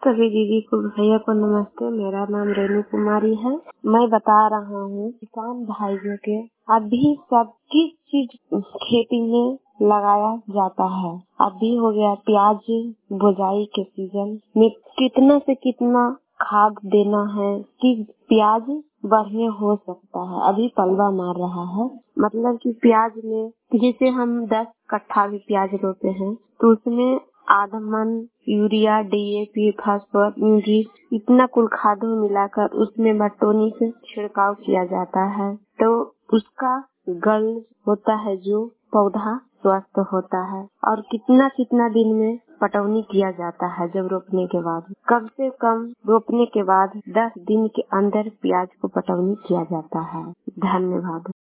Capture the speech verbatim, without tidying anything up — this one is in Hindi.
सभी दीदी को भैया को नमस्ते। मेरा नाम रेणु कुमारी है। मैं बता रहा हूँ किसान भाइयों के अभी सब किस चीज खेती में लगाया जाता है। अभी हो गया प्याज बुआई के सीजन में कितना से कितना खाद देना है कि प्याज बढ़िया हो सकता है। अभी पलवा मार रहा है, मतलब कि प्याज में जैसे हम दस कट्ठा भी प्याज रोपे हैं तो उसमें आधा मन यूरिया, डीएपी, फास्फोरस, यूरिक इतना कुल खादों मिलाकर उसमें बटोनी से छिड़काव किया जाता है तो उसका गल होता है जो पौधा स्वस्थ होता है। और कितना कितना दिन में पटौनी किया जाता है। जब रोपने के बाद कम से कम रोपने के बाद दस दिन के अंदर प्याज को पटौनी किया जाता है। धन्यवाद।